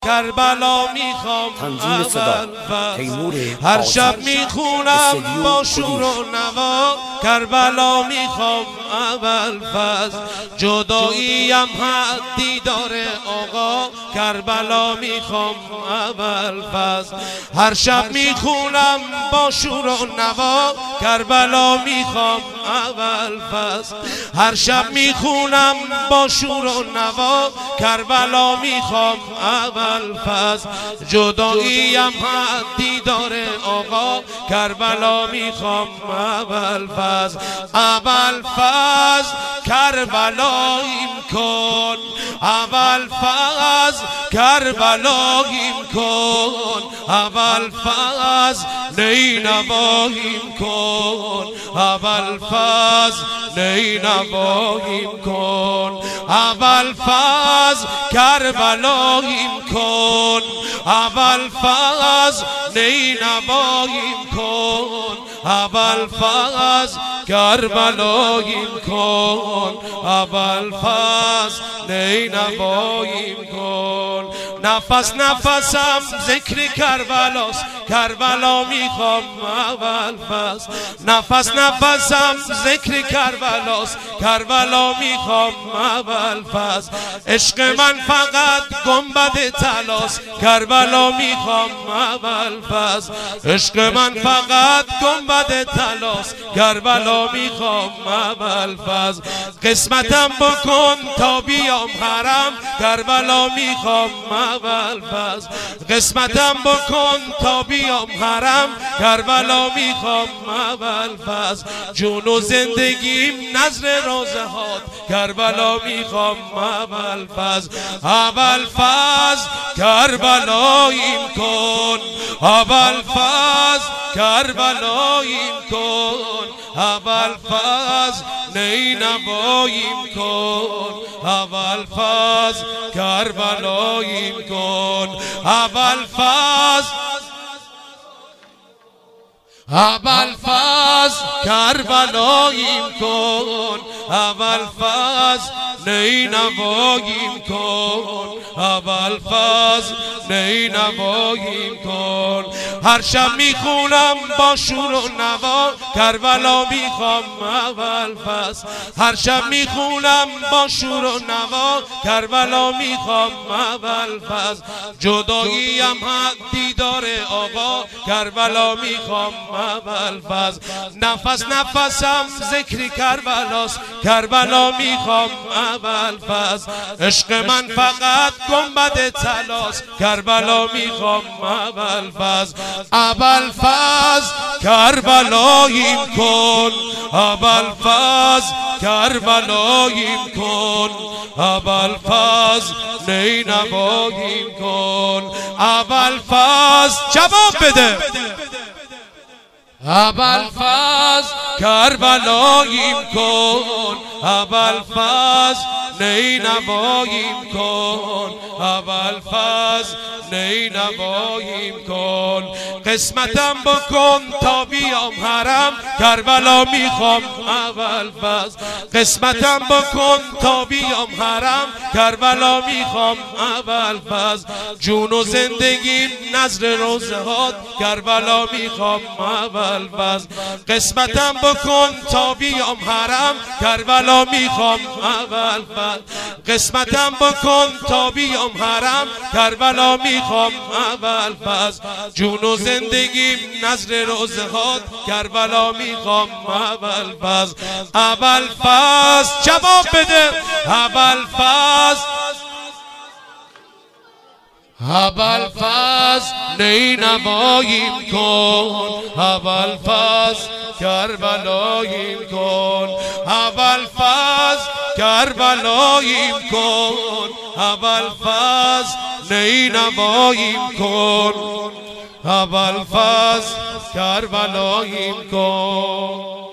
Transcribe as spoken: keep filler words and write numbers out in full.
کربلا میخوام اول فصل. هر شب میخونم با شور و نوا کربلا میخوام اول فصل. جداییم حد دیدار آقا کربلا میخوام اول فصل. هر شب میخونم با شور و نوا کربلا میخوام اول فصل. هر شب میخونم با شور و نوا کربلا میخوام اول فصل. جداییم حد دیدار آقا کربلا میخوام اول فصل. اول فصل کربلاییم کن اول فصل کربلاییم کن اول فصل نینواییم کن اول فصل نینواییم کن اول فصل کربلاییم کن اول فصل نینواییم کن اول فصل کربلاییم کن اول فصل نینواییم کن. نفس نفسم ذکر کربلاست کربلا میخوام اول فصل. نفس نفسم ذکر کربلاست کربلا میخوام اول فصل. عشق من فقط گنبد طلاست کربلا میخوام اول فصل. عشق من فقط گنبد طلاست کربلا میخوام اول فصل. قسمتم بکن تا بیام حرم کربلا میخوام اول فصل. قسمتم بکن تا بیام حرم کربلا میخوام اول فصل. جون و زندگیم نذر روزهات کربلا میخوام اول فصل. اول فصل کربلاییم کن اول فصل کربلاییم کن اول فصل نینواییم کن اول فصل کربلاییم کن اول فصل اول فصل کربلاییم کن اول فصل نینواییم کن اول فصل نینواییم کن. هر شب میخونم با شور و نوا کربلا میخوام اول فصل. هر شب میخونم با شور و نوا کربلا میخوام اول فصل. جداییم حد دیدار آقا کربلا میخوام اول فصل. نفس نفسم ذکر کربلاست کربلا میخوام اول فصل. عشق من فقط گنبد طلاست کربلا میخوام اول فصل. اول فصل کربلاییم کن اول فصل کربلاییم کن اول فصل نینواییم کن اول فصل جواب بده اول فصل کربلاییم کن اول فصل نینواییم کن اول فصل نینواییم کن. قسمتم بکن تا بیام حرم کربلا میخوام اول فصل. قسمتم بکن تا بیام حرم کربلا میخوام اول فصل. جون و زندگیم نذر روزهات کربلا میخوام اول فصل. قسمتم بکن تا بیام حرم کربلا میخوام اول فصل. قسمتم بکن تا بیام حرم کربلا میخوام اول فصل. جون و زندگیم نذر روزهات کربلا میخوام اول فصل. اول فصل جواب بده اول فصل اول فصل نینواییم کن اول فصل کربلاییم کن اول فصل کربلاییم کن اول فصل نینواییم کن اول فصل کربلاییم کن.